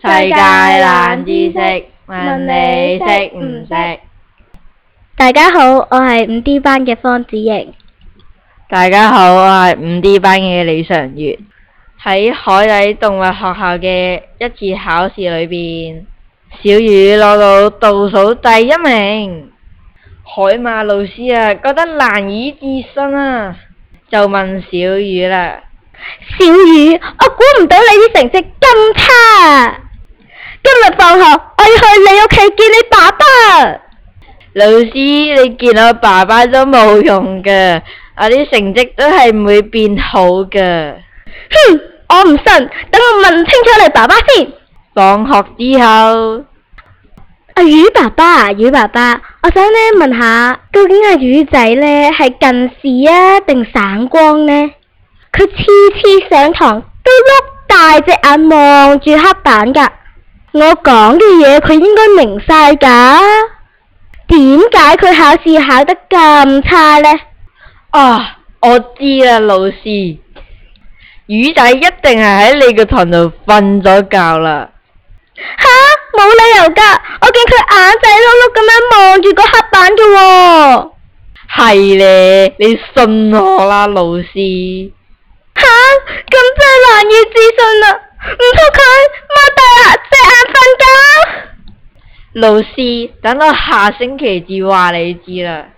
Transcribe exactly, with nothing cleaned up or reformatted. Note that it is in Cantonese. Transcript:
世界冷知識，問你識唔識？ 大家好，我係五 D 班嘅方子瑩。 大家好，我係五 D 班嘅李常月。喺海底動物學校嘅一次考試裏邊，小魚攞到倒數第一名。海馬老師啊，覺得難以置信啊，就問小魚啦： 小魚，我估唔到你啲成績咁差。今日放學，我要去你屋企見你爸爸。 老師，你見我爸爸都冇用噶，我啲成績都係唔會變好噶。 哼，我唔信，等我問清楚你爸爸先。 放學之後， 阿魚爸爸，魚爸爸，我想呢問下，究竟阿魚仔呢係近視啊定散光呢？佢次次上堂都碌大隻眼望住黑板噶，我講嘅嘢佢應該明晒噶。點解佢考試考得咁差呢？ 啊，我知啦，老師，魚仔一定係喺你個堂度瞓咗覺啦。 吓，冇理由噶，我見佢眼仔碌碌咁樣望住個黑板嘅喎。 係咧，你信我啦，老師。 吓，咁真係難以置信啦！唔通佢擘大隻眼瞓覺？ 老師，等我下星期至話你知啦。